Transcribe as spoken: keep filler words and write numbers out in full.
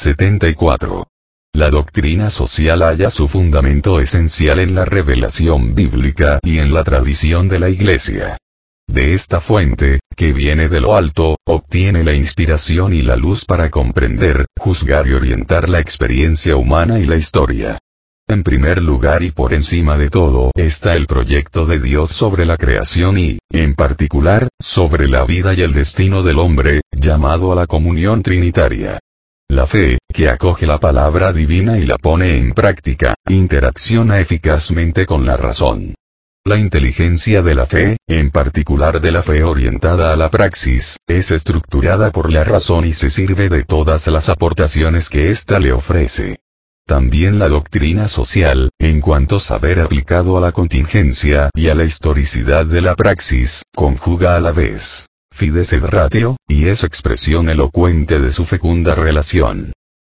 setenta y cuatro. La doctrina social halla su fundamento esencial en la revelación bíblica y en la tradición de la Iglesia. De esta fuente, que viene de lo alto, obtiene la inspiración y la luz para comprender, juzgar y orientar la experiencia humana y la historia. En primer lugar y por encima de todo está el proyecto de Dios sobre la creación y, en particular, sobre la vida y el destino del hombre, llamado a la comunión trinitaria. La fe, que acoge la palabra divina y la pone en práctica, interacciona eficazmente con la razón. La inteligencia de la fe, en particular de la fe orientada a la praxis, es estructurada por la razón y se sirve de todas las aportaciones que ésta le ofrece. También la doctrina social, en cuanto saber aplicado a la contingencia y a la historicidad de la praxis, conjuga a la vez fides et ratio, y es expresión elocuente de su fecunda relación.